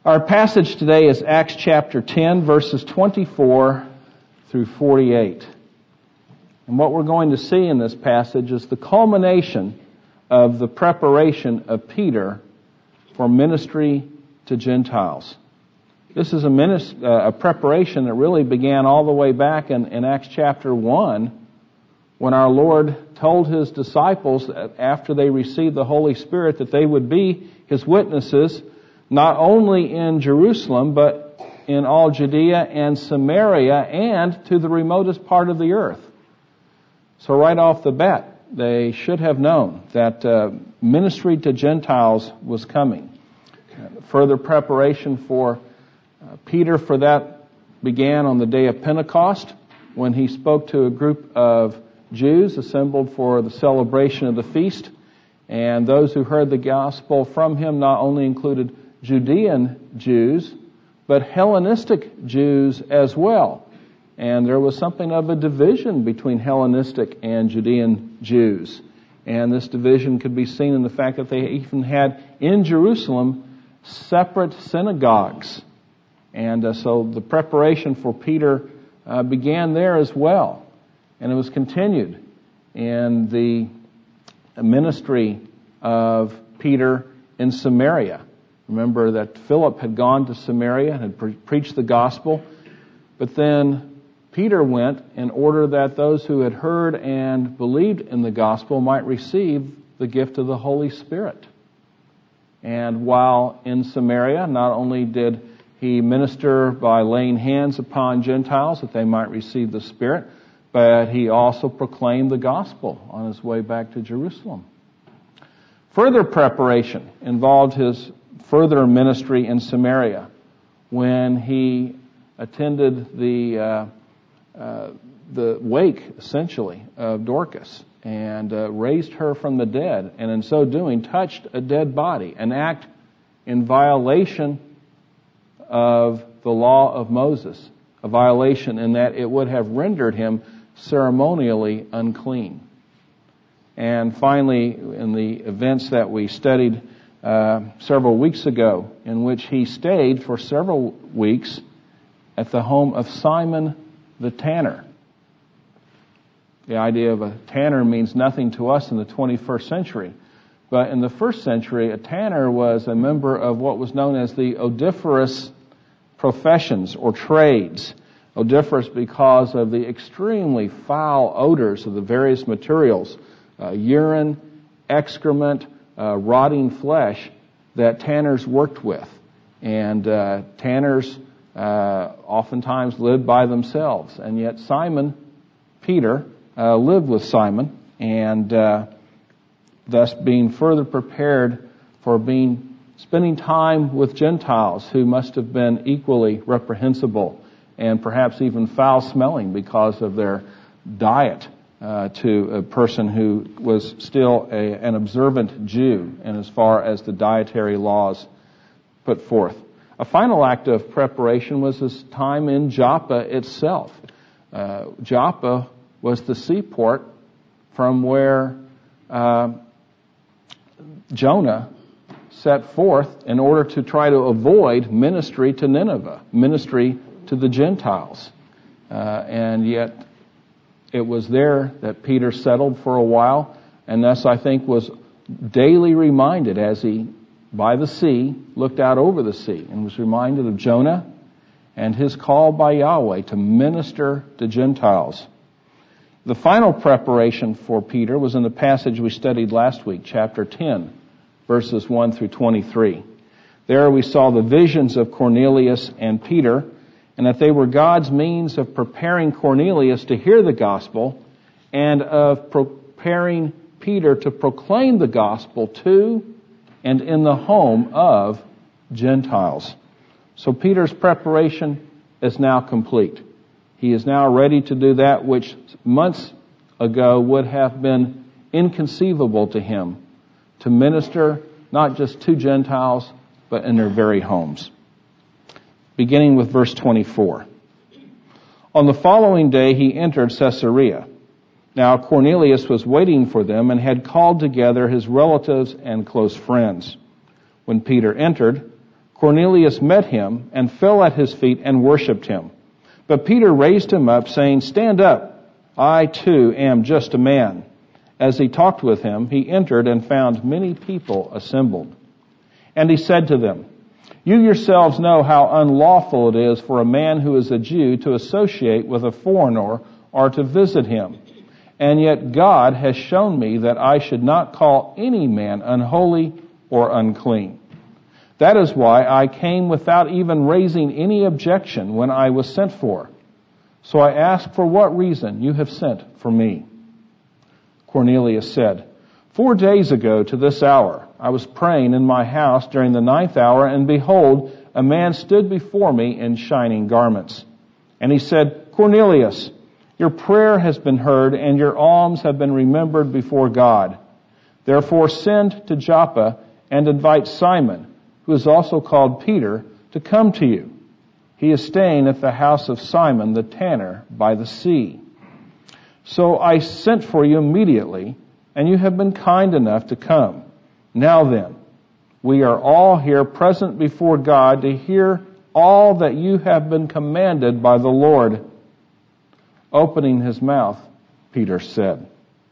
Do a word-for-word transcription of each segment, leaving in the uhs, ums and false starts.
Our passage today is Acts chapter ten, verses twenty-four through forty-eight. And what we're going to see in this passage is the culmination of the preparation of Peter for ministry to Gentiles. This is a, minist- uh, a preparation that really began all the way back in, in Acts chapter one, when our Lord told His disciples that after they received the Holy Spirit that they would be His witnesses, not only in Jerusalem, but in all Judea and Samaria and to the remotest part of the earth. So right off the bat, they should have known that uh, ministry to Gentiles was coming. Uh, further preparation for uh, Peter for that began on the day of Pentecost, when he spoke to a group of Jews assembled for the celebration of the feast. And those who heard the gospel from him not only included Judean Jews, but Hellenistic Jews as well. And there was something of a division between Hellenistic and Judean Jews. And this division could be seen in the fact that they even had in Jerusalem separate synagogues. And uh, so the preparation for Peter uh, began there as well. And it was continued in the ministry of Peter in Samaria. Remember that Philip had gone to Samaria and had pre- preached the gospel, but then Peter went in order that those who had heard and believed in the gospel might receive the gift of the Holy Spirit. And while in Samaria, not only did he minister by laying hands upon Gentiles that they might receive the Spirit, but he also proclaimed the gospel on his way back to Jerusalem. Further preparation involved his further ministry in Samaria when he attended the uh, uh, the wake, essentially, of Dorcas and uh, raised her from the dead, and in so doing touched a dead body, an act in violation of the law of Moses, a violation in that it would have rendered him ceremonially unclean. And finally, in the events that we studied uh, several weeks ago, in which he stayed for several weeks at the home of Simon the tanner. The idea of a tanner means nothing to us in the twenty-first century. But in the first century, a tanner was a member of what was known as the odoriferous professions or trades. Odoriferous because of the extremely foul odors of the various materials, uh, urine, excrement, uh, rotting flesh that tanners worked with. And uh, tanners uh, oftentimes lived by themselves. And yet Simon, Peter, uh, lived with Simon, and uh, thus being further prepared for being spending time with Gentiles who must have been equally reprehensible and perhaps even foul-smelling because of their diet uh, to a person who was still a, an observant Jew, and as far as the dietary laws put forth. A final act of preparation was his time in Joppa itself. Uh, Joppa was the seaport from where uh, Jonah set forth in order to try to avoid ministry to Nineveh, ministry to the Gentiles. Uh, and yet it was there that Peter settled for a while, and thus I think was daily reminded as he, by the sea, looked out over the sea and was reminded of Jonah and his call by Yahweh to minister to Gentiles. The final preparation for Peter was in the passage we studied last week, chapter ten, verses one through twenty-three. There we saw the visions of Cornelius and Peter, and that they were God's means of preparing Cornelius to hear the gospel and of preparing Peter to proclaim the gospel to and in the home of Gentiles. So Peter's preparation is now complete. He is now ready to do that which months ago would have been inconceivable to him, to minister not just to Gentiles, but in their very homes. Beginning with verse twenty-four. On the following day he entered Caesarea. Now Cornelius was waiting for them and had called together his relatives and close friends. When Peter entered, Cornelius met him and fell at his feet and worshipped him. But Peter raised him up, saying, "Stand up, I too am just a man." As he talked with him, he entered and found many people assembled. And he said to them, "You yourselves know how unlawful it is for a man who is a Jew to associate with a foreigner or to visit him. And yet God has shown me that I should not call any man unholy or unclean. That is why I came without even raising any objection when I was sent for. So I ask for what reason you have sent for me." Cornelius said, "Four days ago to this hour, I was praying in my house during the ninth hour, and behold, a man stood before me in shining garments. And he said, 'Cornelius, your prayer has been heard, and your alms have been remembered before God. Therefore send to Joppa and invite Simon, who is also called Peter, to come to you. He is staying at the house of Simon the tanner by the sea.' So I sent for you immediately, and you have been kind enough to come. Now then, we are all here present before God to hear all that you have been commanded by the Lord." Opening his mouth, Peter said,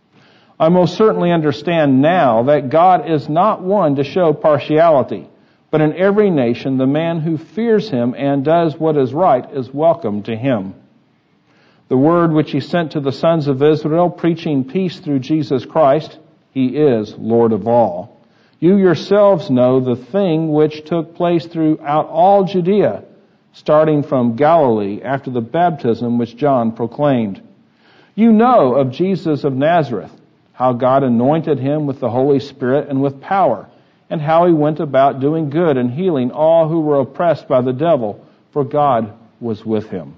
"I most certainly understand now that God is not one to show partiality, but in every nation the man who fears him and does what is right is welcome to him. The word which he sent to the sons of Israel, preaching peace through Jesus Christ, he is Lord of all. You yourselves know the thing which took place throughout all Judea, starting from Galilee after the baptism which John proclaimed. You know of Jesus of Nazareth, how God anointed him with the Holy Spirit and with power, and how he went about doing good and healing all who were oppressed by the devil, for God was with him.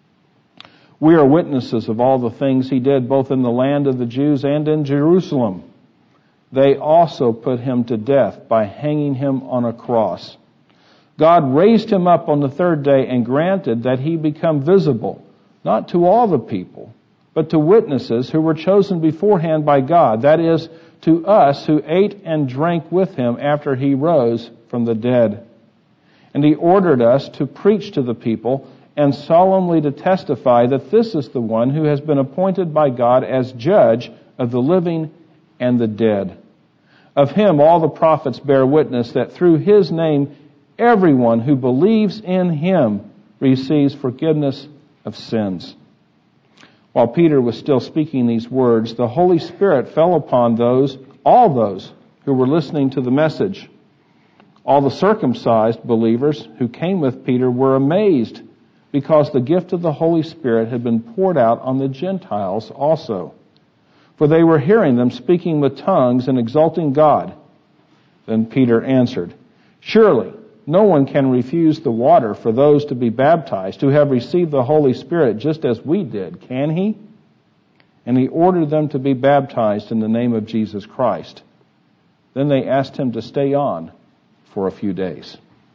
We are witnesses of all the things he did both in the land of the Jews and in Jerusalem. They also put him to death by hanging him on a cross. God raised him up on the third day and granted that he become visible, not to all the people, but to witnesses who were chosen beforehand by God, that is, to us who ate and drank with him after he rose from the dead. And he ordered us to preach to the people and solemnly to testify that this is the one who has been appointed by God as judge of the living and the dead. Of him all the prophets bear witness that through his name everyone who believes in him receives forgiveness of sins." While Peter was still speaking these words, the Holy Spirit fell upon those, all those who were listening to the message. All the circumcised believers who came with Peter were amazed, because the gift of the Holy Spirit had been poured out on the Gentiles also. For they were hearing them speaking with tongues and exalting God. Then Peter answered, "Surely no one can refuse the water for those to be baptized who have received the Holy Spirit just as we did, can he?" And he ordered them to be baptized in the name of Jesus Christ. Then they asked him to stay on for a few days.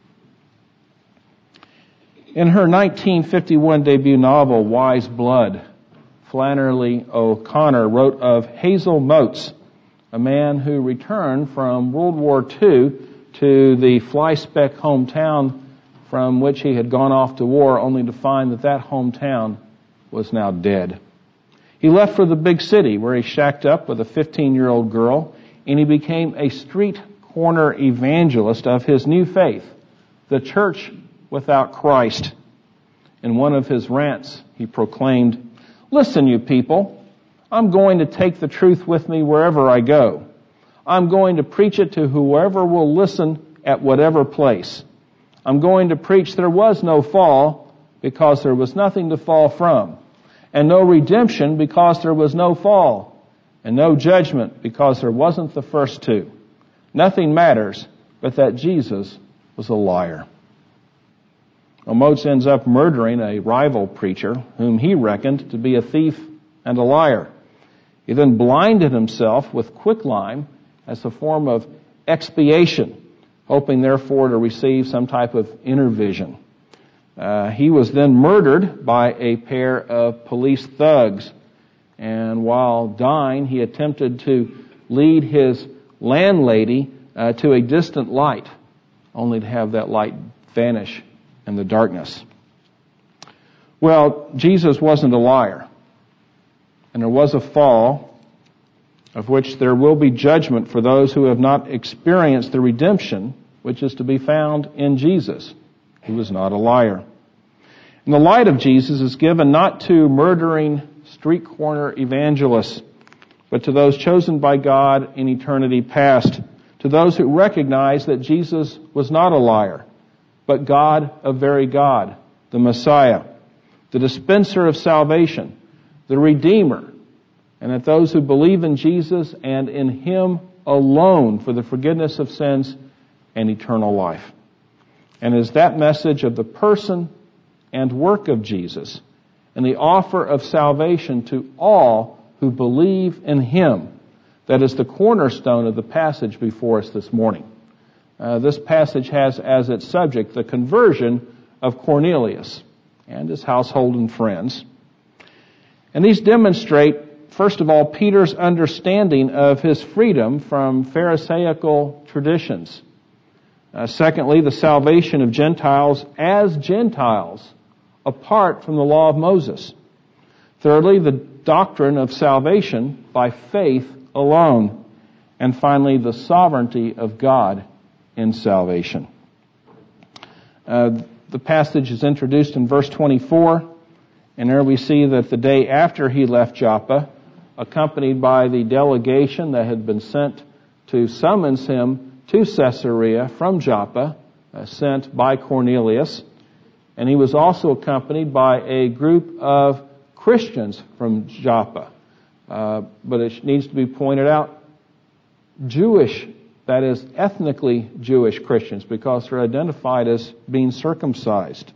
In her nineteen fifty-one debut novel, Wise Blood, Flannery O'Connor wrote of Hazel Motes, a man who returned from World War Two to the fly-speck hometown from which he had gone off to war, only to find that that hometown was now dead. He left for the big city, where he shacked up with a fifteen-year-old girl, and he became a street corner evangelist of his new faith, the Church Without Christ. In one of his rants, he proclaimed, "Listen, you people, I'm going to take the truth with me wherever I go. I'm going to preach it to whoever will listen at whatever place. I'm going to preach there was no fall because there was nothing to fall from, and no redemption because there was no fall, and no judgment because there wasn't the first two. Nothing matters but that Jesus was a liar." Well, Motes ends up murdering a rival preacher whom he reckoned to be a thief and a liar. He then blinded himself with quicklime as a form of expiation, hoping therefore to receive some type of inner vision. Uh, he was then murdered by a pair of police thugs, and while dying, he attempted to lead his landlady uh, to a distant light. only to have that light vanish in the darkness. Well, Jesus wasn't a liar. And there was a fall, of which there will be judgment for those who have not experienced the redemption which is to be found in Jesus, who was not a liar. And the light of Jesus is given not to murdering street corner evangelists, but to those chosen by God in eternity past, to those who recognize that Jesus was not a liar, but God of very God, the Messiah, the dispenser of salvation, the Redeemer, and that those who believe in Jesus and in Him alone for the forgiveness of sins and eternal life. And is that message of the person and work of Jesus and the offer of salvation to all who believe in Him that is the cornerstone of the passage before us this morning. Uh, this passage has as its subject the conversion of Cornelius and his household and friends. And these demonstrate, first of all, Peter's understanding of his freedom from Pharisaical traditions. Uh, secondly, the salvation of Gentiles as Gentiles, apart from the law of Moses. Thirdly, the doctrine of salvation by faith alone. And finally, the sovereignty of God in salvation. Uh, the passage is introduced in verse twenty-four, and there we see that the day after he left Joppa, accompanied by the delegation that had been sent to summons him to Caesarea from Joppa, uh, sent by Cornelius, and he was also accompanied by a group of Christians from Joppa. Uh, but it needs to be pointed out, Jewish, that is ethnically Jewish Christians, because they're identified as being circumcised.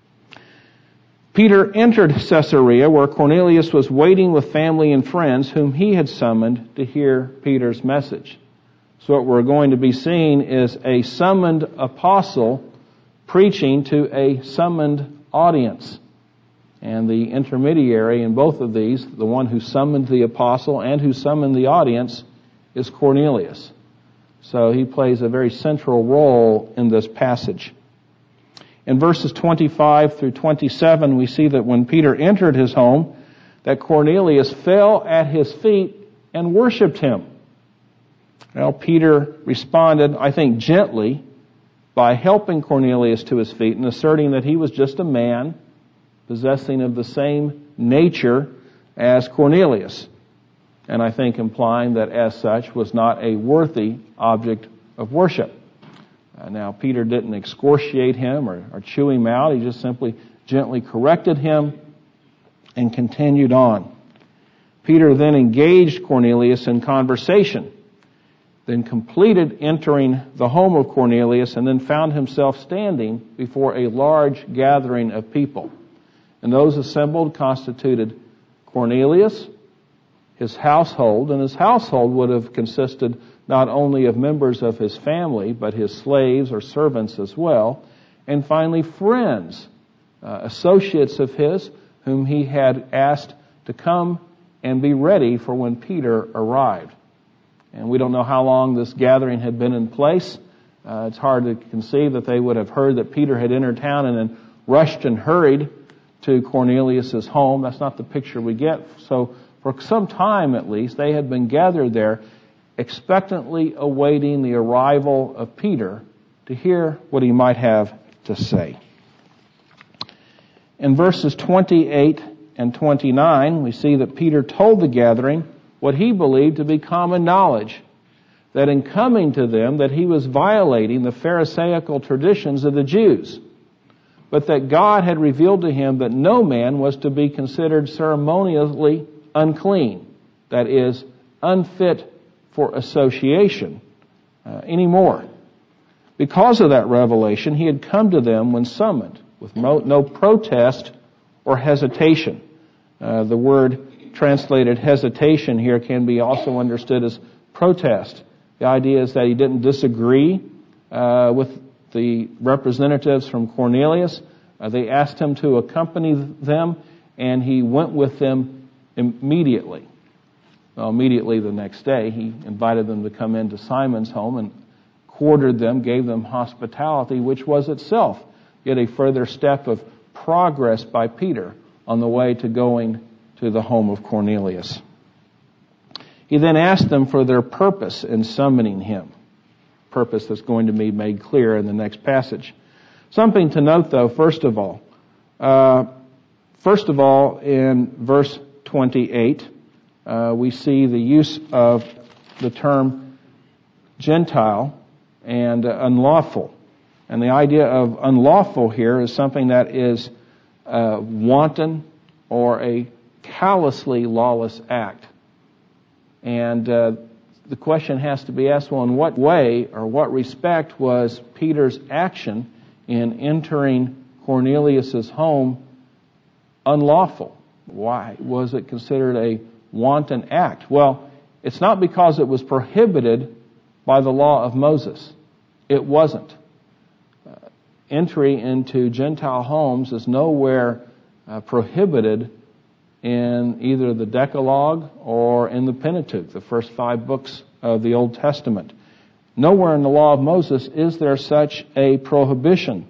Peter entered Caesarea, where Cornelius was waiting with family and friends whom he had summoned to hear Peter's message. So what we're going to be seeing is a summoned apostle preaching to a summoned audience. And the intermediary in both of these, the one who summoned the apostle and who summoned the audience, is Cornelius. So he plays a very central role in this passage. In verses twenty-five through twenty-seven, we see that when Peter entered his home, that Cornelius fell at his feet and worshipped him. Well, Peter responded, I think, gently by helping Cornelius to his feet and asserting that he was just a man possessing of the same nature as Cornelius. And I think implying that as such was not a worthy object of worship. Uh, now, Peter didn't excoriate him or, or chew him out. He just simply gently corrected him and continued on. Peter then engaged Cornelius in conversation, then completed entering the home of Cornelius, and then found himself standing before a large gathering of people. And those assembled constituted Cornelius, his household, and his household would have consisted not only of members of his family, but his slaves or servants as well, and finally friends, uh, associates of his, whom he had asked to come and be ready for when Peter arrived. And we don't know how long this gathering had been in place. Uh, it's hard to conceive that they would have heard that Peter had entered town and then rushed and hurried to Cornelius' home. That's not the picture we get. So for some time at least, they had been gathered there expectantly awaiting the arrival of Peter to hear what he might have to say. In verses twenty-eight and twenty-nine, we see that Peter told the gathering what he believed to be common knowledge, that in coming to them that he was violating the Pharisaical traditions of the Jews, but that God had revealed to him that no man was to be considered ceremonially unclean, that is, unfit for association uh, anymore. Because of that revelation, he had come to them when summoned, with no, no protest or hesitation. Uh, the word translated hesitation here can be also understood as protest. The idea is that he didn't disagree uh, with the representatives from Cornelius. Uh, they asked him to accompany them, and he went with them immediately. Well, immediately the next day, he invited them to come into Simon's home, and quartered them, gave them hospitality, which was itself yet a further step of progress by Peter on the way to going to the home of Cornelius. He then asked them for their purpose in summoning him. Purpose that's going to be made clear in the next passage. Something to note, though, first of all. Uh, first of all, in verse twenty-eight, uh, we see the use of the term Gentile and uh, unlawful. And the idea of unlawful here is something that is uh, wanton or a callously lawless act. And uh, the question has to be asked, well, in what way or what respect was Peter's action in entering Cornelius' home unlawful? Why was it considered a wanton act? Well, it's not because it was prohibited by the law of Moses. It wasn't. Uh, entry into Gentile homes is nowhere uh, prohibited in either the Decalogue or in the Pentateuch, the first five books of the Old Testament. Nowhere in the law of Moses is there such a prohibition.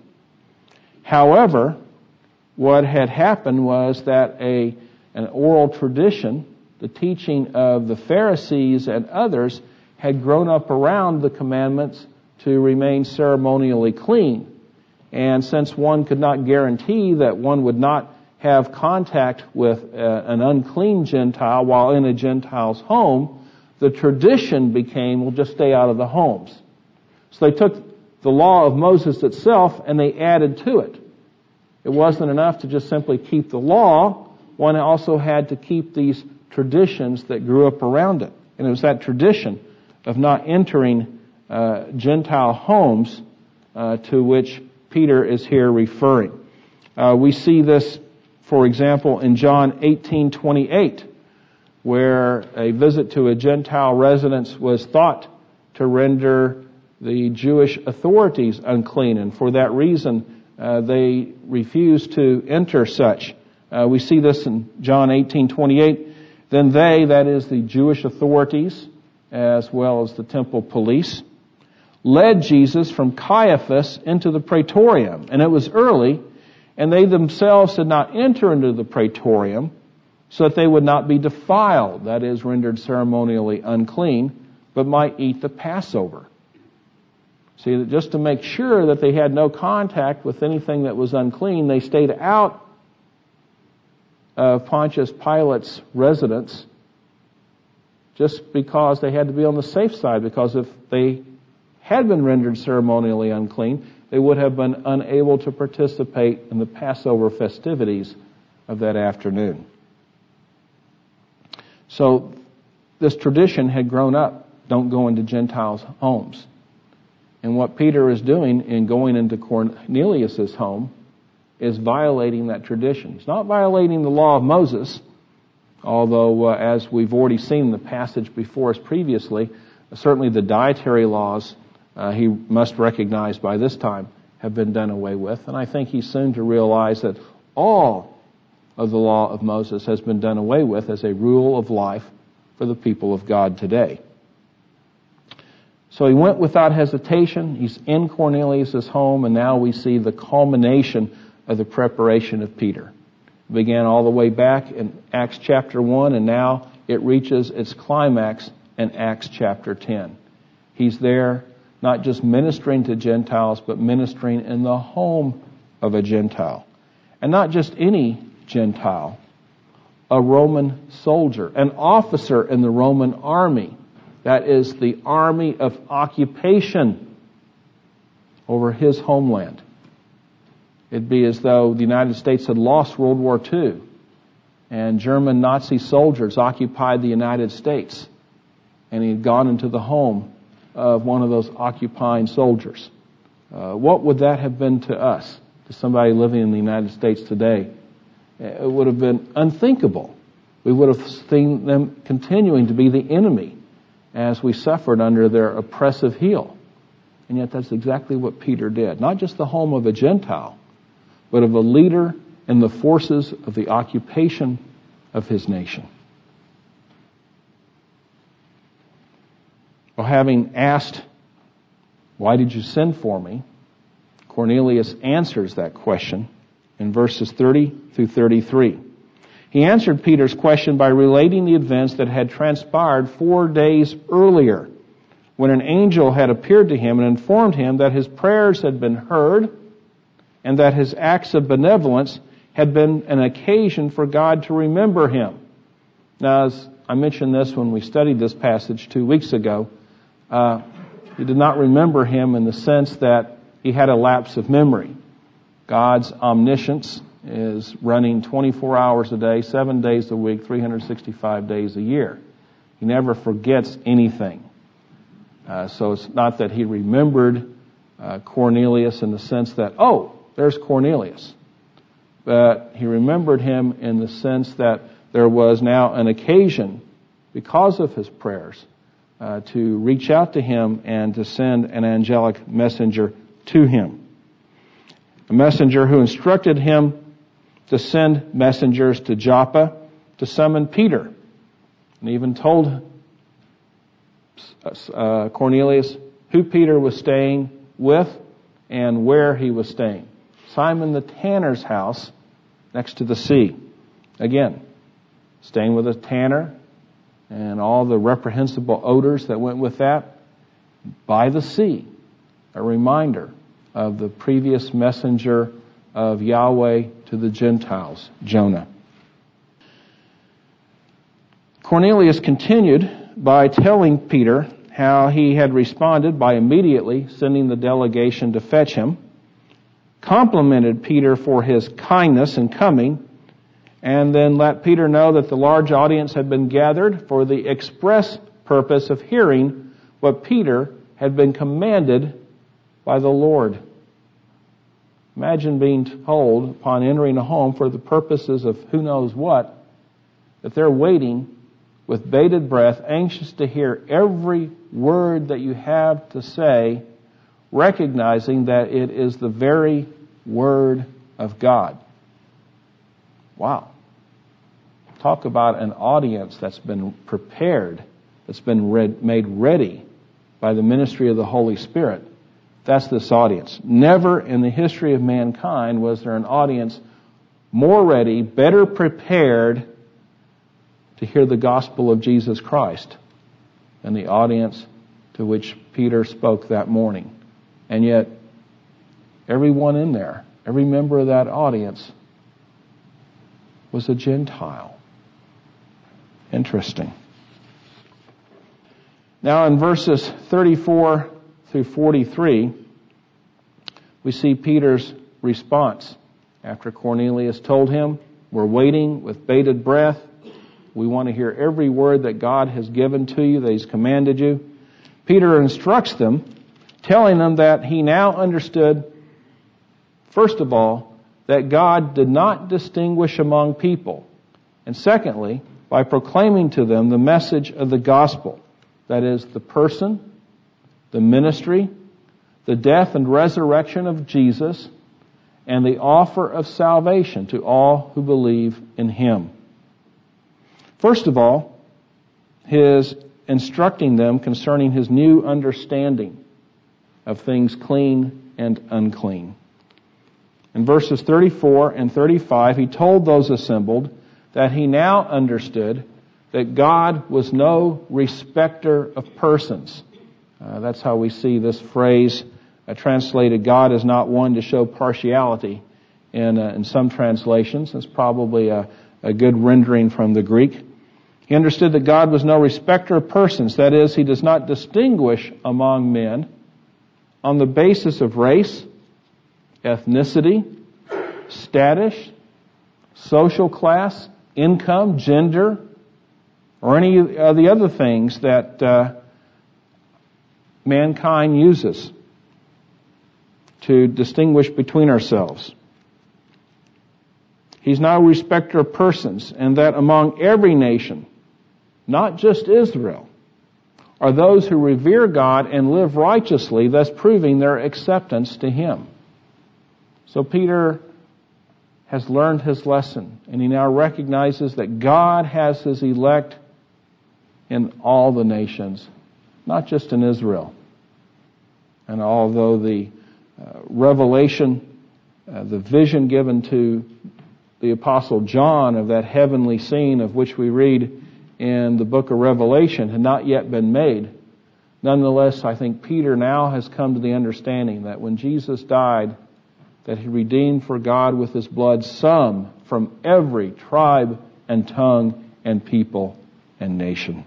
However, what had happened was that a an oral tradition, the teaching of the Pharisees and others, had grown up around the commandments to remain ceremonially clean. And since one could not guarantee that one would not have contact with uh, an unclean Gentile while in a Gentile's home, the tradition became, we'll just stay out of the homes. So they took the law of Moses itself and they added to it. It wasn't enough to just simply keep the law. One also had to keep these traditions that grew up around it. And it was that tradition of not entering uh, Gentile homes uh, to which Peter is here referring. Uh, we see this, for example, in John eighteen twenty-eight, where a visit to a Gentile residence was thought to render the Jewish authorities unclean, and for that reason uh, they refused to enter such. Uh, we see this in John eighteen twenty-eight. Then they, that is the Jewish authorities, as well as the temple police, led Jesus from Caiaphas into the praetorium. And it was early, and they themselves did not enter into the praetorium, so that they would not be defiled, that is, rendered ceremonially unclean, but might eat the Passover. See, that just to make sure that they had no contact with anything that was unclean, they stayed out of Pontius Pilate's residence just because they had to be on the safe side, because if they had been rendered ceremonially unclean, they would have been unable to participate in the Passover festivities of that afternoon. So this tradition had grown up, don't go into Gentiles' homes. And what Peter is doing in going into Cornelius' home is violating that tradition. He's not violating the law of Moses, although uh, as we've already seen in the passage before us previously, certainly the dietary laws uh, he must recognize by this time have been done away with. And I think he's soon to realize that all of the law of Moses has been done away with as a rule of life for the people of God today. So he went without hesitation. He's in Cornelius' home, and now we see the culmination of the preparation of Peter. It began all the way back in Acts chapter one, and now it reaches its climax in Acts chapter ten. He's there not just ministering to Gentiles, but ministering in the home of a Gentile. And not just any Gentile, a Roman soldier, an officer in the Roman army. That is the army of occupation over his homeland. It'd be as though the United States had lost World War Two and German Nazi soldiers occupied the United States, and he had gone into the home of one of those occupying soldiers. Uh, what would that have been to us, to somebody living in the United States today? It would have been unthinkable. We would have seen them continuing to be the enemy as we suffered under their oppressive heel. And yet that's exactly what Peter did. Not just the home of a Gentile, but of a leader in the forces of the occupation of his nation. Well, having asked Why did you send for me? Cornelius answers that question in verses thirty through thirty-three. He answered Peter's question by relating the events that had transpired four days earlier, when an angel had appeared to him and informed him that his prayers had been heard and that his acts of benevolence had been an occasion for God to remember him. Now, as I mentioned this when we studied this passage two weeks ago, uh, he did not remember him in the sense that he had a lapse of memory. God's omniscience is running twenty-four hours a day, seven days a week, three hundred sixty-five days a year. He never forgets anything. Uh, so it's not that he remembered uh, Cornelius in the sense that, oh, there's Cornelius. But he remembered him in the sense that there was now an occasion, because of his prayers, uh, to reach out to him and to send an angelic messenger to him. A messenger who instructed him to send messengers to Joppa to summon Peter, and even told uh, Cornelius who Peter was staying with and where he was staying. Simon the tanner's house next to the sea. Again, staying with a tanner and all the reprehensible odors that went with that by the sea. A reminder of the previous messenger of Yahweh to the Gentiles, Jonah. Cornelius continued by telling Peter how he had responded by immediately sending the delegation to fetch him, complimented Peter for his kindness in coming, and then let Peter know that the large audience had been gathered for the express purpose of hearing what Peter had been commanded by the Lord. Imagine being told upon entering a home for the purposes of who knows what, that they're waiting with bated breath, anxious to hear every word that you have to say, recognizing that it is the very Word of God. Wow. Talk about an audience that's been prepared, that's been read, made ready by the ministry of the Holy Spirit. That's this audience. Never in the history of mankind was there an audience more ready, better prepared to hear the gospel of Jesus Christ than the audience to which Peter spoke that morning. And yet, everyone in there, every member of that audience was a Gentile. Interesting. Now in verses thirty-four through forty-three, we see Peter's response. After Cornelius told him, we're waiting with bated breath. We want to hear every word that God has given to you, that He's commanded you. Peter instructs them, telling them that he now understood, first of all, that God did not distinguish among people. And secondly, by proclaiming to them the message of the gospel. That is, the person, the ministry, the death and resurrection of Jesus, and the offer of salvation to all who believe in Him. First of all, his instructing them concerning his new understanding of things clean and unclean. In verses thirty-four and thirty-five, he told those assembled that he now understood that God was no respecter of persons. Uh, that's how we see this phrase uh, translated, God is not one to show partiality in, uh, in some translations. It's probably a, a good rendering from the Greek. He understood that God was no respecter of persons. That is, He does not distinguish among men on the basis of race, ethnicity, status, social class, income, gender, or any of the other things that uh, mankind uses to distinguish between ourselves. He's not a respecter of persons, and that among every nation, not just Israel, are those who revere God and live righteously, thus proving their acceptance to Him. So Peter has learned his lesson, and he now recognizes that God has His elect in all the nations, not just in Israel. And although the uh, revelation, uh, the vision given to the Apostle John of that heavenly scene of which we read in the book of Revelation had not yet been made, nonetheless, I think Peter now has come to the understanding that when Jesus died, that He redeemed for God with His blood some from every tribe and tongue and people and nation.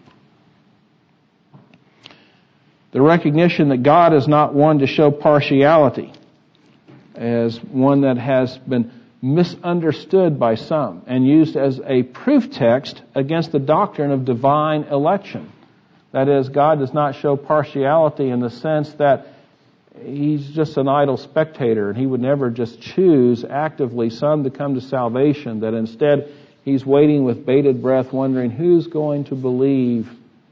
The recognition that God is not one to show partiality, as one that has been misunderstood by some and used as a proof text against the doctrine of divine election. That is, God does not show partiality in the sense that He's just an idle spectator and He would never just choose actively some to come to salvation, that instead He's waiting with bated breath wondering who's going to believe.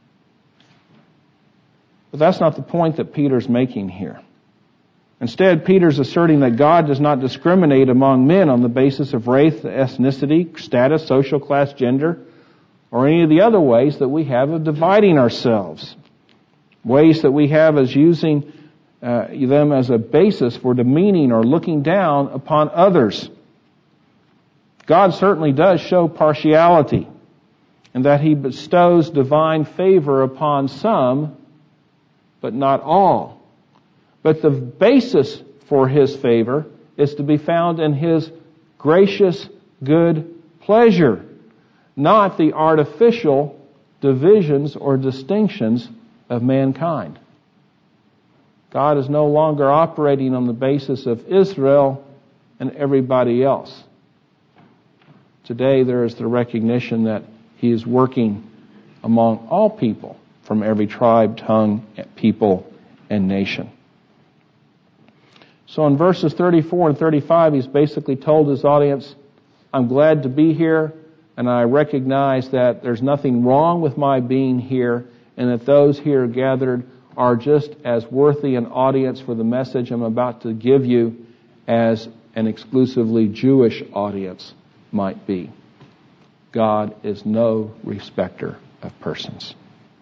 But that's not the point that Peter's making here. Instead, Peter's asserting that God does not discriminate among men on the basis of race, ethnicity, status, social class, gender, or any of the other ways that we have of dividing ourselves. Ways that we have as using uh, them as a basis for demeaning or looking down upon others. God certainly does show partiality, in that He bestows divine favor upon some, but not all. But the basis for His favor is to be found in His gracious, good pleasure, not the artificial divisions or distinctions of mankind. God is no longer operating on the basis of Israel and everybody else. Today there is the recognition that He is working among all people from every tribe, tongue, people, and nation. So in verses thirty-four and thirty-five, He's basically told His audience, I'm glad to be here, and I recognize that there's nothing wrong with my being here, and that those here gathered are just as worthy an audience for the message I'm about to give you as an exclusively Jewish audience might be. God is no respecter of persons.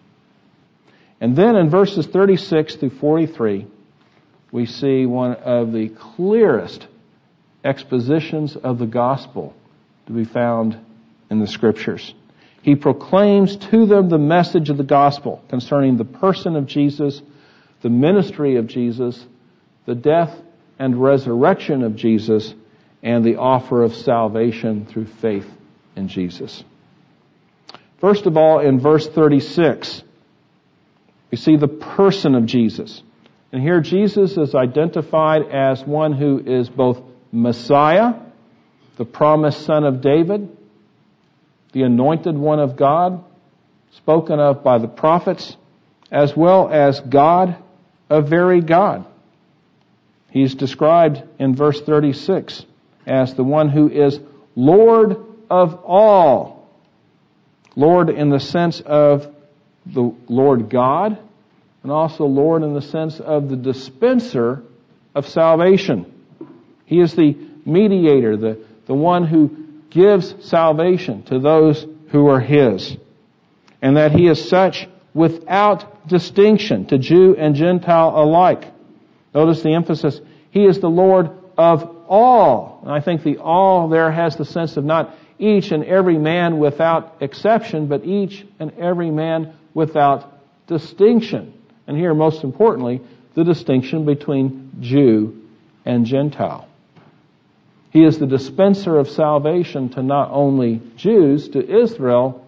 And then in verses thirty-six through forty-three, we see one of the clearest expositions of the gospel to be found in the Scriptures. He proclaims to them the message of the gospel concerning the person of Jesus, the ministry of Jesus, the death and resurrection of Jesus, and the offer of salvation through faith in Jesus. First of all, in verse thirty-six, we see the person of Jesus. And here Jesus is identified as one who is both Messiah, the promised Son of David, the anointed one of God, spoken of by the prophets, as well as God, a very God. He's described in verse thirty-six as the one who is Lord of all. Lord in the sense of the Lord God, and also Lord in the sense of the dispenser of salvation. He is the mediator, the, the one who gives salvation to those who are His. And that He is such without distinction to Jew and Gentile alike. Notice the emphasis. He is the Lord of all. And I think the all there has the sense of not each and every man without exception, but each and every man without distinction. And here, most importantly, the distinction between Jew and Gentile. He is the dispenser of salvation to not only Jews, to Israel,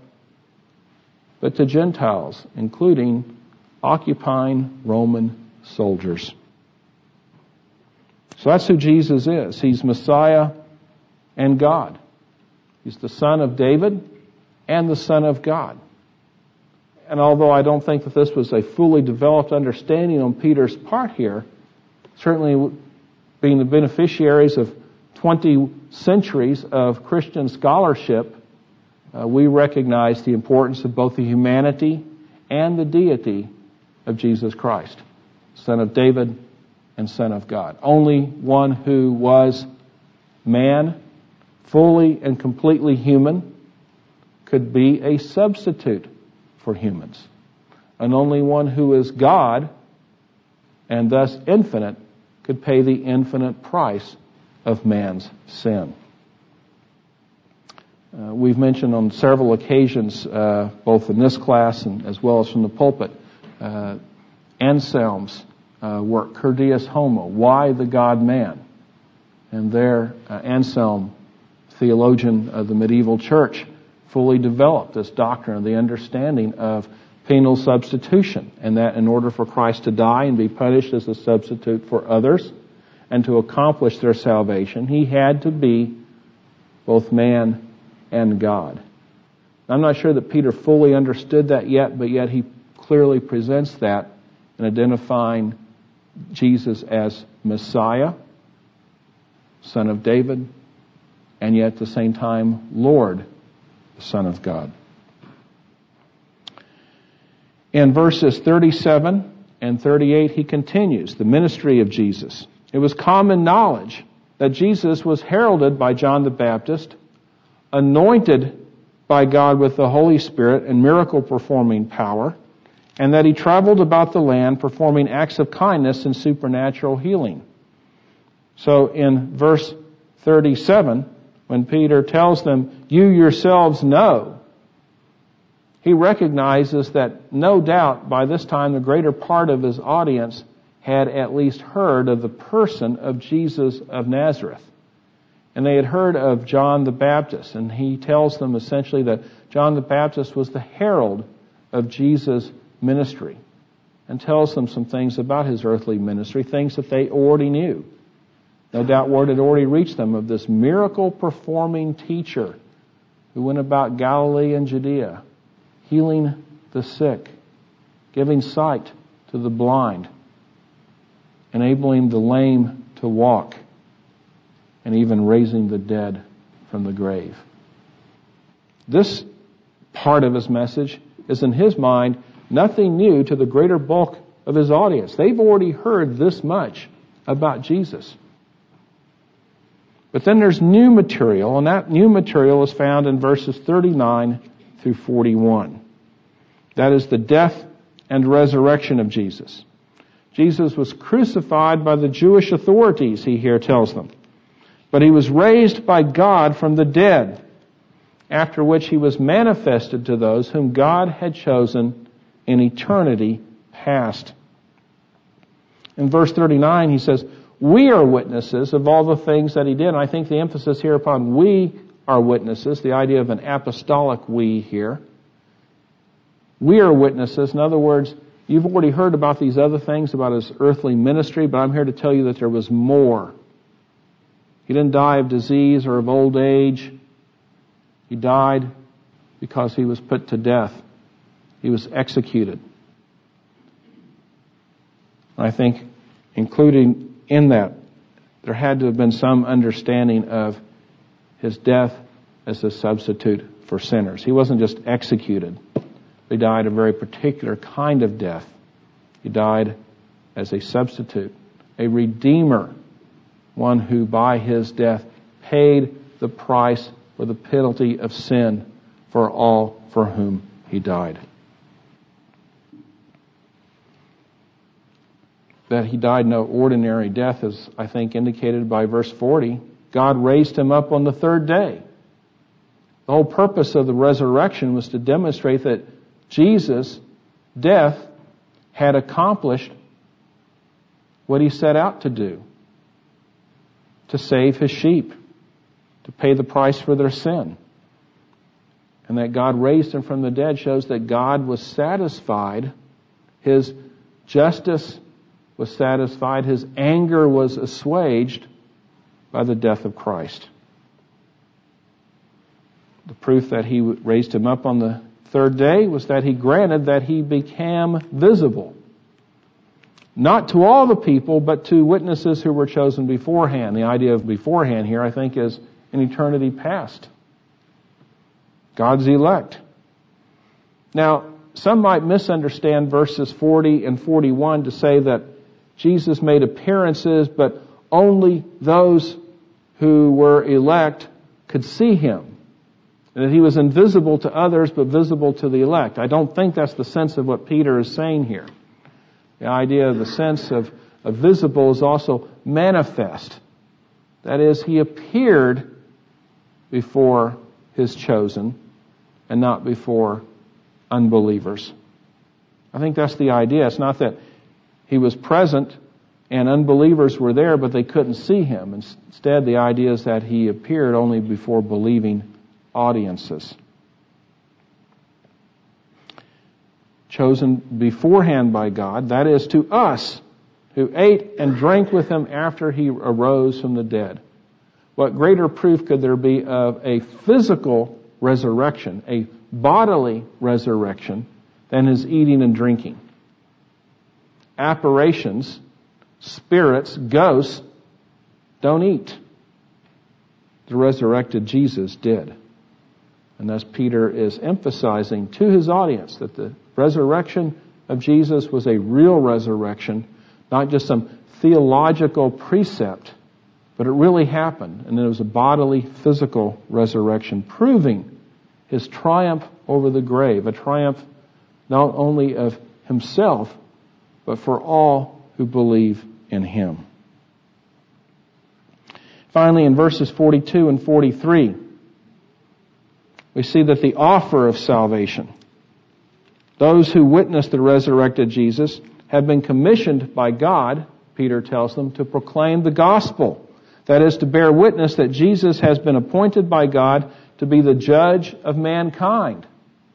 but to Gentiles, including occupying Roman soldiers. So that's who Jesus is. He's Messiah and God. He's the Son of David and the Son of God. And although I don't think that this was a fully developed understanding on Peter's part here, certainly being the beneficiaries of twenty centuries of Christian scholarship, uh, we recognize the importance of both the humanity and the deity of Jesus Christ, Son of David and Son of God. Only one who was man, fully and completely human, could be a substitute for humans. And only one who is God and thus infinite, could pay the infinite price of man's sin. Uh, we've mentioned on several occasions, uh, both in this class and as well as from the pulpit, uh, Anselm's uh, work, Cur Deus Homo, Why the God-Man? And there, uh, Anselm, theologian of the medieval church, fully developed this doctrine of the understanding of penal substitution, and that in order for Christ to die and be punished as a substitute for others and to accomplish their salvation, he had to be both man and God. I'm not sure that Peter fully understood that yet, but yet he clearly presents that in identifying Jesus as Messiah, Son of David, and yet at the same time, Lord, the Son of God. In verses thirty-seven and thirty-eight, he continues the ministry of Jesus. It was common knowledge that Jesus was heralded by John the Baptist, anointed by God with the Holy Spirit and miracle-performing power, and that he traveled about the land performing acts of kindness and supernatural healing. So in verse thirty-seven, when Peter tells them, you yourselves know, he recognizes that no doubt by this time the greater part of his audience had at least heard of the person of Jesus of Nazareth. And they had heard of John the Baptist. And he tells them essentially that John the Baptist was the herald of Jesus' ministry. And tells them some things about his earthly ministry, things that they already knew. No doubt word had already reached them of this miracle-performing teacher who went about Galilee and Judea, healing the sick, giving sight to the blind, enabling the lame to walk, and even raising the dead from the grave. This part of his message is, in his mind, nothing new to the greater bulk of his audience. They've already heard this much about Jesus. But then there's new material, and that new material is found in verses thirty-nine through forty-one. That is the death and resurrection of Jesus. Jesus was crucified by the Jewish authorities, he here tells them. But he was raised by God from the dead, after which he was manifested to those whom God had chosen in eternity past. In verse thirty-nine, he says, we are witnesses of all the things that he did. And I think the emphasis here upon we are witnesses, the idea of an apostolic we here. We are witnesses. In other words, you've already heard about these other things, about his earthly ministry, but I'm here to tell you that there was more. He didn't die of disease or of old age. He died because he was put to death. He was executed. I think, including in that, there had to have been some understanding of his death as a substitute for sinners. He wasn't just executed. He died a very particular kind of death. He died as a substitute, a redeemer, one who by his death paid the price for the penalty of sin for all for whom he died. That he died no ordinary death is, I think, indicated by verse forty. God raised him up on the third day. The whole purpose of the resurrection was to demonstrate that Jesus' death had accomplished what he set out to do. To save his sheep. To pay the price for their sin. And that God raised him from the dead shows that God was satisfied. His justice was satisfied. His anger was assuaged by the death of Christ. The proof that he raised him up on the third day was that he granted that he became visible. Not to all the people, but to witnesses who were chosen beforehand. The idea of beforehand here, I think, is in eternity past. God's elect. Now, some might misunderstand verses forty and forty-one to say that Jesus made appearances, but only those who were elect could see him. And that he was invisible to others, but visible to the elect. I don't think that's the sense of what Peter is saying here. The idea of the sense of of visible is also manifest. That is, he appeared before his chosen and not before unbelievers. I think that's the idea. It's not that he was present and unbelievers were there, but they couldn't see him. Instead, the idea is that he appeared only before believing audiences. Chosen beforehand by God, that is, to us, who ate and drank with him after he arose from the dead. What greater proof could there be of a physical resurrection, a bodily resurrection, than his eating and drinking? Apparitions, spirits, ghosts don't eat. The resurrected Jesus did. And thus Peter is emphasizing to his audience that the resurrection of Jesus was a real resurrection, not just some theological precept, but it really happened. And it was a bodily, physical resurrection, proving his triumph over the grave, a triumph not only of himself, but for all who believe in him. Finally, in verses forty-two and forty-three, we see that the offer of salvation, those who witnessed the resurrected Jesus have been commissioned by God, Peter tells them, to proclaim the gospel. That is, to bear witness that Jesus has been appointed by God to be the judge of mankind.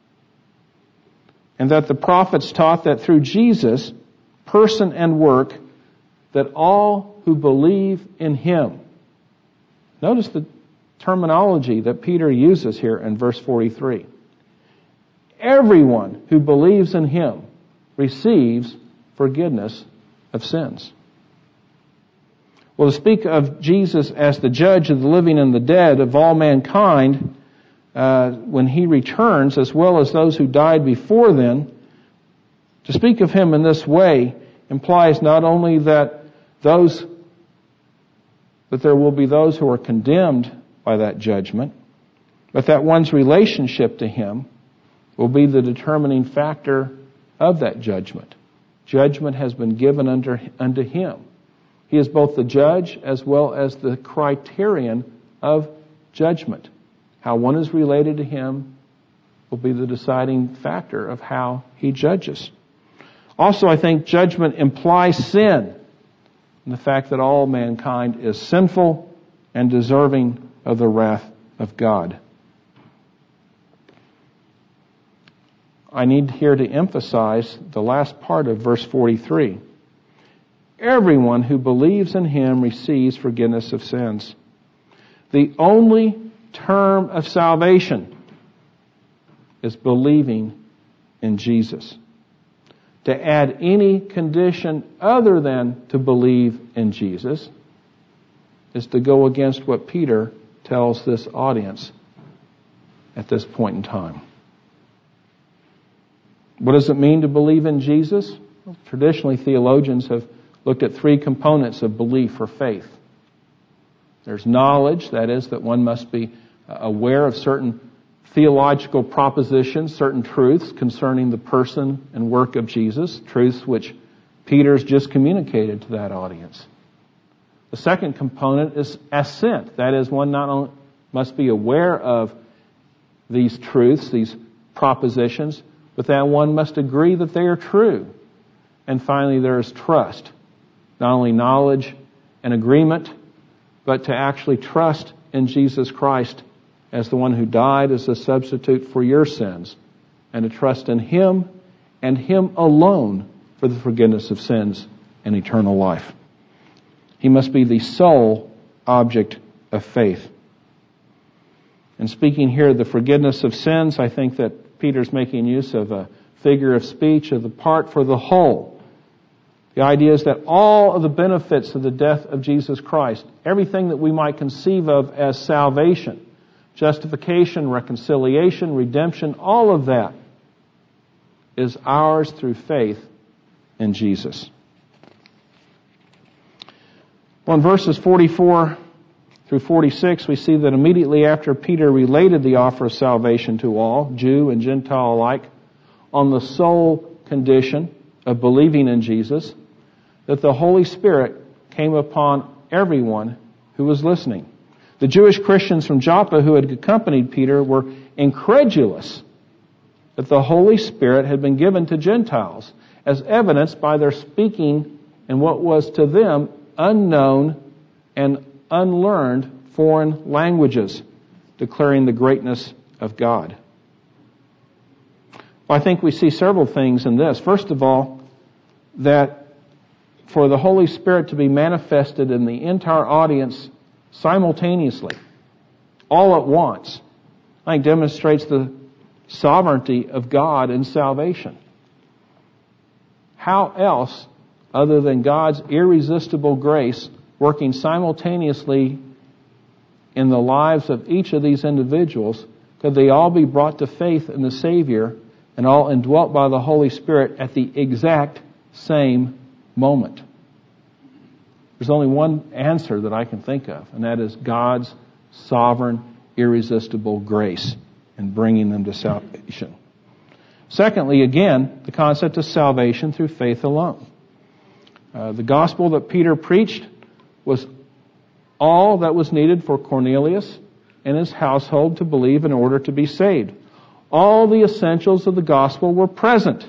And that the prophets taught that through Jesus, person and work, that all who believe in him. Notice the terminology that Peter uses here in verse forty-three. Everyone who believes in him receives forgiveness of sins. Well, to speak of Jesus as the judge of the living and the dead of all mankind, uh, when he returns, as well as those who died before then, to speak of him in this way implies not only that those, that there will be those who are condemned by that judgment, but that one's relationship to him will be the determining factor of that judgment. Judgment has been given under, unto him. He is both the judge as well as the criterion of judgment. How one is related to him will be the deciding factor of how he judges. Also, I think judgment implies sin, and the fact that all mankind is sinful and deserving of the wrath of God. I need here to emphasize the last part of verse forty-three. Everyone who believes in him receives forgiveness of sins. The only term of salvation is believing in Jesus. To add any condition other than to believe in Jesus is to go against what Peter tells this audience at this point in time. What does it mean to believe in Jesus? Well, traditionally, theologians have looked at three components of belief or faith. There's knowledge, that is, that one must be aware of certain theological propositions, certain truths concerning the person and work of Jesus, truths which Peter's just communicated to that audience. The second component is assent, that is, one not only must be aware of these truths, these propositions, but that one must agree that they are true. And finally, there is trust. Not only knowledge and agreement, but to actually trust in Jesus Christ as the one who died as a substitute for your sins, and to trust in him and him alone for the forgiveness of sins and eternal life. He must be the sole object of faith. And speaking here of the forgiveness of sins, I think that Peter's making use of a figure of speech of the part for the whole. The idea is that all of the benefits of the death of Jesus Christ, everything that we might conceive of as salvation, justification, reconciliation, redemption, all of that is ours through faith in Jesus. Well, in verses forty-four through forty-six, we see that immediately after Peter related the offer of salvation to all, Jew and Gentile alike, on the sole condition of believing in Jesus, that the Holy Spirit came upon everyone who was listening. The Jewish Christians from Joppa who had accompanied Peter were incredulous that the Holy Spirit had been given to Gentiles, as evidenced by their speaking in what was to them unknown and unlearned foreign languages, declaring the greatness of God. Well, I think we see several things in this. First of all, that for the Holy Spirit to be manifested in the entire audience simultaneously, all at once, I think demonstrates the sovereignty of God in salvation. How else, other than God's irresistible grace working simultaneously in the lives of each of these individuals, could they all be brought to faith in the Savior and all indwelt by the Holy Spirit at the exact same moment? There's only one answer that I can think of, and that is God's sovereign, irresistible grace in bringing them to salvation. Secondly, again, the concept of salvation through faith alone. Uh, the gospel that Peter preached was all that was needed for Cornelius and his household to believe in order to be saved. All the essentials of the gospel were present.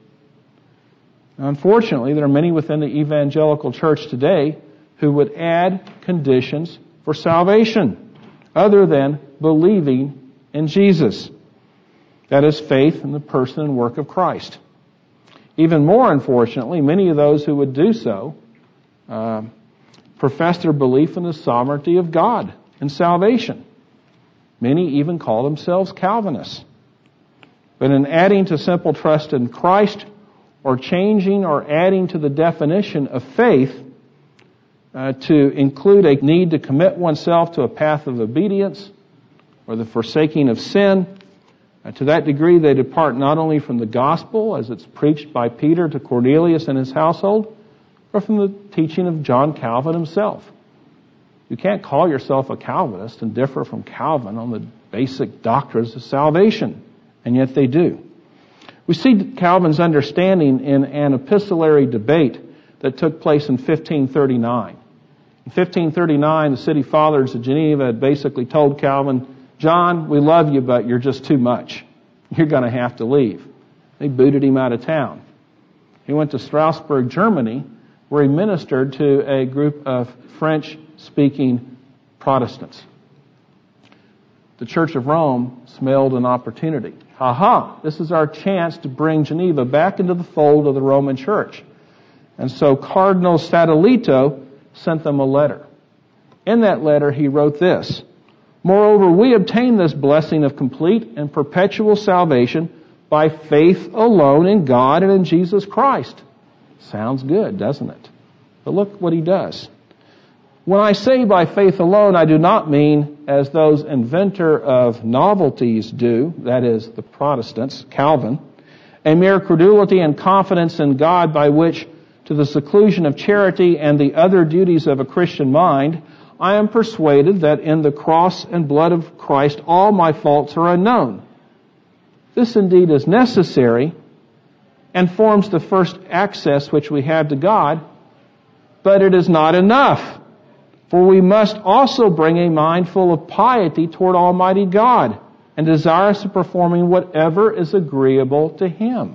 Unfortunately, there are many within the evangelical church today who would add conditions for salvation other than believing in Jesus. That is faith in the person and work of Christ. Even more unfortunately, many of those who would do so uh, profess their belief in the sovereignty of God and salvation. Many even call themselves Calvinists. But in adding to simple trust in Christ, or changing or adding to the definition of faith uh, to include a need to commit oneself to a path of obedience or the forsaking of sin, uh, to that degree they depart not only from the gospel as it's preached by Peter to Cornelius and his household, but from the teaching of John Calvin himself. You can't call yourself a Calvinist and differ from Calvin on the basic doctrines of salvation, and yet they do. We see Calvin's understanding in an epistolary debate that took place in fifteen thirty-nine. In fifteen thirty-nine, the city fathers of Geneva had basically told Calvin, John, we love you, but you're just too much. You're going to have to leave. They booted him out of town. He went to Strasbourg, Germany, where he ministered to a group of French-speaking Protestants. The Church of Rome smelled an opportunity. Ha ha! This is our chance to bring Geneva back into the fold of the Roman Church. And so Cardinal Sadoleto sent them a letter. In that letter he wrote this, Moreover, we obtain this blessing of complete and perpetual salvation by faith alone in God and in Jesus Christ. Sounds good, doesn't it? But look what he does. When I say by faith alone, I do not mean as those inventor of novelties do, that is, the Protestants, Calvin, a mere credulity and confidence in God by which, to the seclusion of charity and the other duties of a Christian mind, I am persuaded that in the cross and blood of Christ all my faults are unknown. This indeed is necessary and forms the first access which we have to God, but it is not enough. For we must also bring a mind full of piety toward Almighty God and desirous of performing whatever is agreeable to Him.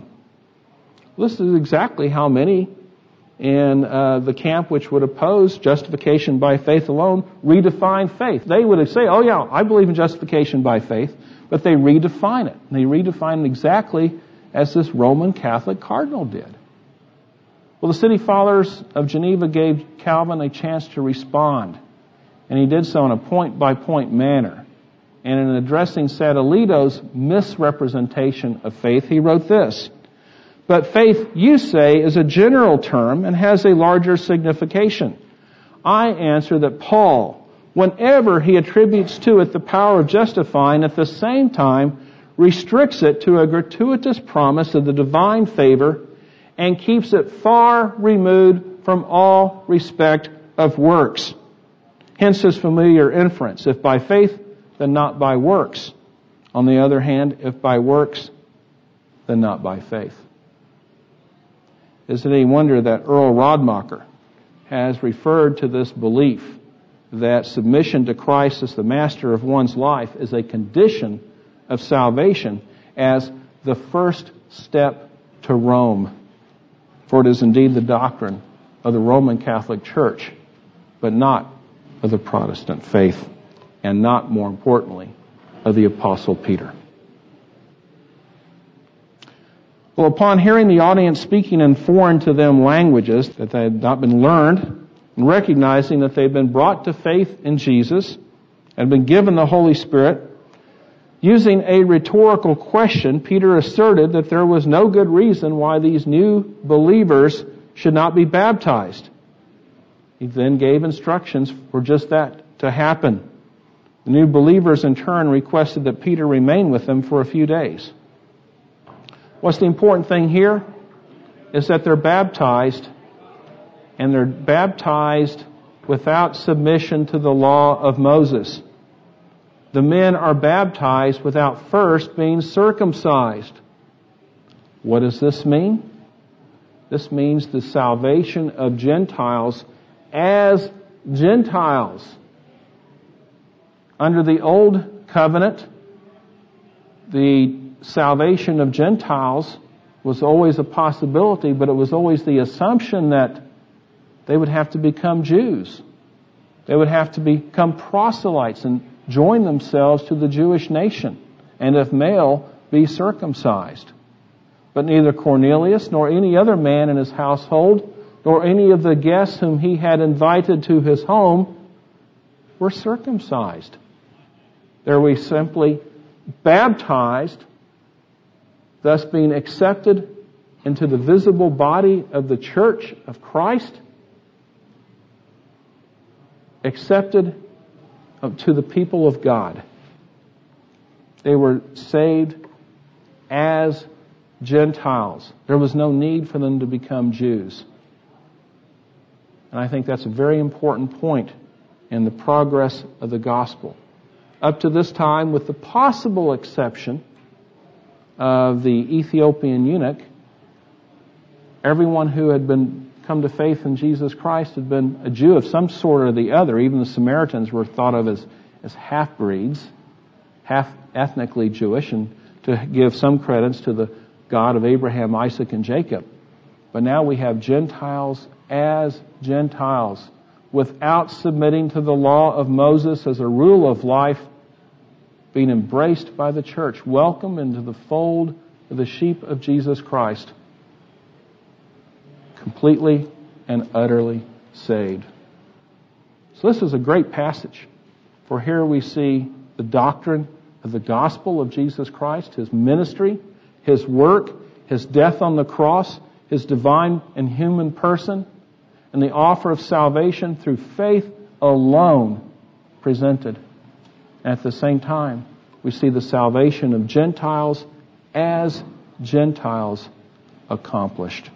This is exactly how many in uh, the camp which would oppose justification by faith alone redefine faith. They would say, oh yeah, I believe in justification by faith, but they redefine it. They redefine it exactly as this Roman Catholic cardinal did. Well, the city fathers of Geneva gave Calvin a chance to respond, and he did so in a point-by-point manner. And in addressing Sadoleto's misrepresentation of faith, he wrote this, But faith, you say, is a general term and has a larger signification. I answer that Paul, whenever he attributes to it the power of justifying, at the same time restricts it to a gratuitous promise of the divine favor and keeps it far removed from all respect of works. Hence his familiar inference, if by faith, then not by works. On the other hand, if by works, then not by faith. Is it any wonder that Earl Rodmacher has referred to this belief that submission to Christ as the master of one's life is a condition of salvation as the first step to Rome? For it is indeed the doctrine of the Roman Catholic Church, but not of the Protestant faith, and not, more importantly, of the Apostle Peter. Well, upon hearing the audience speaking in foreign to them languages that they had not been learned, and recognizing that they'd been brought to faith in Jesus and been given the Holy Spirit, using a rhetorical question, Peter asserted that there was no good reason why these new believers should not be baptized. He then gave instructions for just that to happen. The new believers in turn requested that Peter remain with them for a few days. What's the important thing here is that they're baptized, and they're baptized without submission to the law of Moses. The men are baptized without first being circumcised. What does this mean? This means the salvation of Gentiles as Gentiles. Under the Old Covenant, the salvation of Gentiles was always a possibility, but it was always the assumption that they would have to become Jews. They would have to become proselytes and join themselves to the Jewish nation, and if male, be circumcised. But neither Cornelius nor any other man in his household, nor any of the guests whom he had invited to his home, were circumcised. They were simply baptized, thus being accepted into the visible body of the church of Christ, accepted to the people of God. They were saved as Gentiles. There was no need for them to become Jews. And I think that's a very important point in the progress of the gospel. Up to this time, with the possible exception of the Ethiopian eunuch, everyone who had been come to faith in Jesus Christ had been a Jew of some sort or the other. Even the Samaritans were thought of as, as half-breeds, half ethnically Jewish, and to give some credence to the God of Abraham, Isaac, and Jacob. But now we have Gentiles as Gentiles, without submitting to the law of Moses as a rule of life, being embraced by the church, welcome into the fold of the sheep of Jesus Christ, completely and utterly saved. So this is a great passage, for here we see the doctrine of the gospel of Jesus Christ, His ministry, His work, His death on the cross, His divine and human person, and the offer of salvation through faith alone presented. At the same time, we see the salvation of Gentiles as Gentiles accomplished.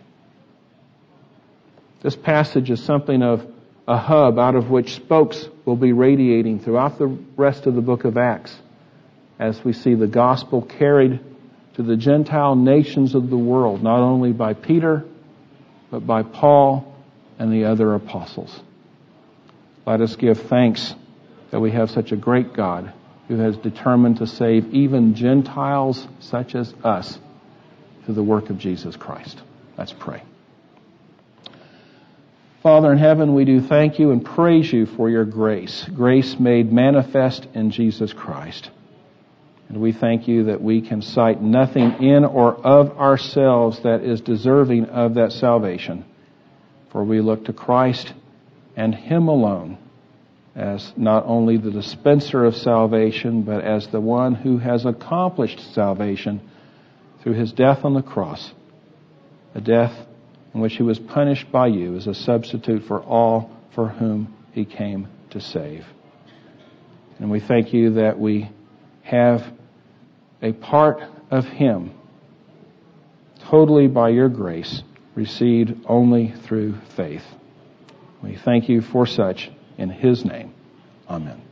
This passage is something of a hub out of which spokes will be radiating throughout the rest of the book of Acts, as we see the gospel carried to the Gentile nations of the world, not only by Peter, but by Paul and the other apostles. Let us give thanks that we have such a great God who has determined to save even Gentiles such as us through the work of Jesus Christ. Let's pray. Father in heaven, we do thank you and praise you for your grace, grace made manifest in Jesus Christ. And we thank you that we can cite nothing in or of ourselves that is deserving of that salvation. For we look to Christ and Him alone as not only the dispenser of salvation, but as the one who has accomplished salvation through His death on the cross, a death in which He was punished by you as a substitute for all for whom He came to save. And we thank you that we have a part of Him totally by your grace, received only through faith. We thank you for such in His name. Amen.